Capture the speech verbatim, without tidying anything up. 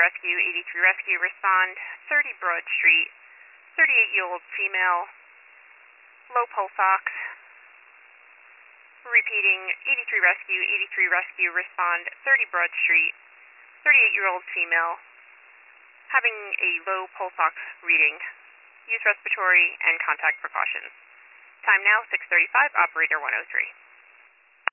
Rescue, eighty-three Rescue, respond, thirty Broad Street, thirty-eight-year-old female, low pulse ox. Repeating, eighty-three Rescue, eighty-three Rescue, respond, thirty Broad Street, thirty-eight-year-old female, having a low pulse ox reading. Use respiratory and contact precautions. Time now, six thirty-five, operator one oh three.